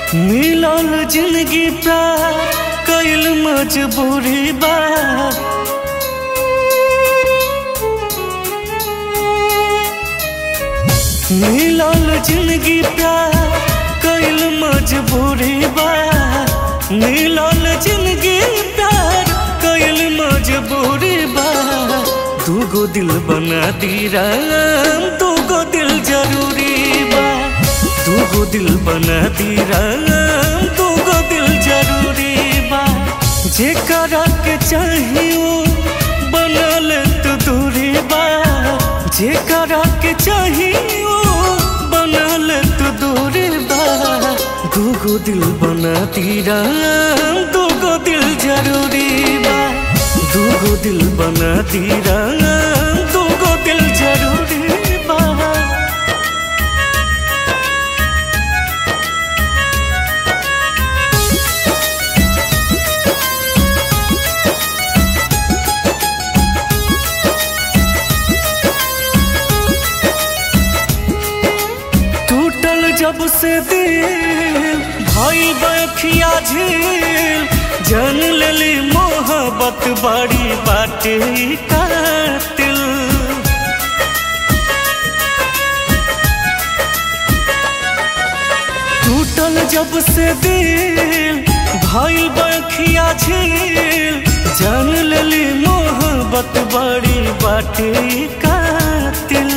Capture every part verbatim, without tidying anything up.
मिलल जिंदगी प्यार कइल मजबूरी बा। मिलल जिंदगी प्यार कइल मजबूरी बा। मिलल जिंदगी प्यार कइल मजबूरी बा। दूगो दिल बना दी राम, दूगो दिल जरूरी बा। दूगो दिल बना दी राम, दूगो दिल जरूरी बा। जेकरा के चाहियो बनल तो दूरी बा। जेकरा के चाहियो बनल तो दूरी बा। दूगो दिल बना दी राम, दूगो दिल जरूरी बा। दूगो दिल बना दी राम, दूगो दिल जरूरी बा। टूटल जब से दिल भाई बखिया झील। जान लेली मोहब्बत बड़ी बाटे कातिल। टूटल जब से दिल भाई बखिया झील। जान लेली मोहब्बत बड़ी बाटे कातिल।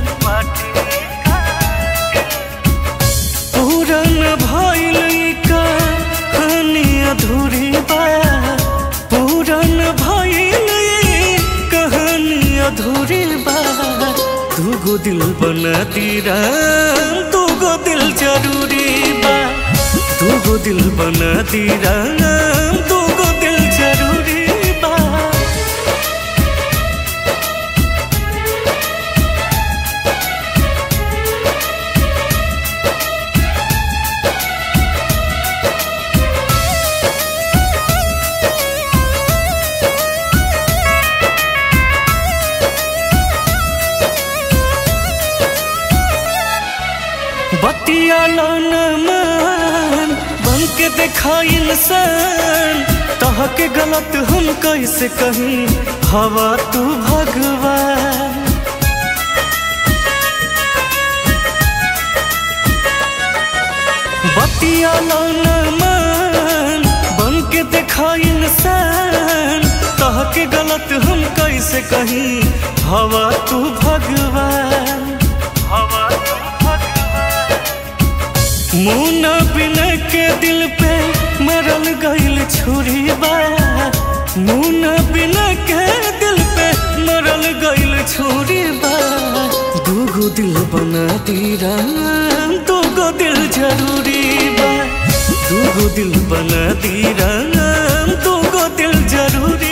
पूरन भइल कहानी अधूरी बा। पूरन भइल कहानी अधूरी बा। दूगो दिल बना दी राम, दूगो दिल जरूरी बा। दूगो दिल बना दी राम, दूगो दिल जरूरी बा। बतिया न मान बन के देखा इंसान। तह के गलत हम कैसे कहीं, हवा तू भगवान। बतिया न मान बन के देखा इंसान। तह के गलत हम कैसे कहीं, हवा तू भगवान। मुन्ना बिना के दिल पे मरल गइल छुरी बा। मुन्ना बिना के दिल पे मरल गइल छुरी बा। दूगो दिल बना दी राम, दूगो दिल जरूरी बा। दूगो दिल बना दी राम, दूगो दिल जरूरी